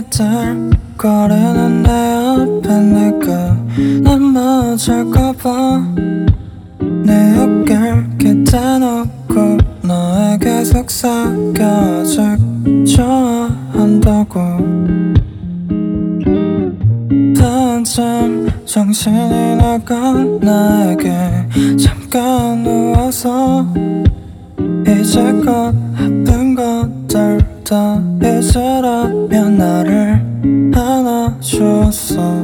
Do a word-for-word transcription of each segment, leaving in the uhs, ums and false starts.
비틀거리는 내 앞에 네가 난 맞을까봐 내 어깨를 기대놓고 너에게 속삭여 좋아한다고. 한참 정신이 나간 나에게 잠깐 누워서 이제껏 아픈 것들 다 잊으라며 나를 안아주었어.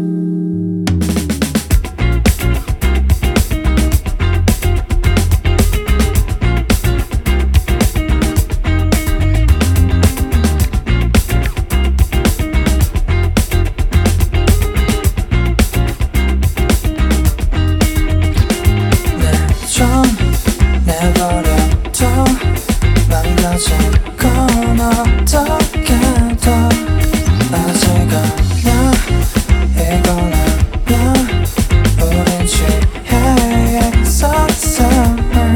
내버려둬 망가진 건 어떻게도 아직 아냐 이건 아냐 우린 취해 있었어.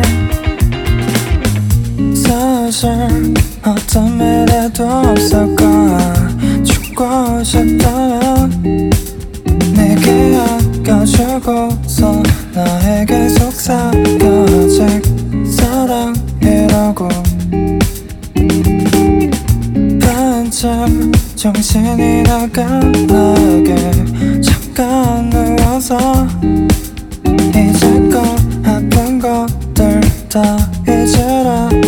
사실 어떤 미래도 없을 거야. 죽고 싶다면 내게 안겨주고서 나에게 속삭여 아직 사랑이라고. 반쯤 정신이 나간 나에게 잠깐 누워서 이제껏 아픈 것들 다 잊으라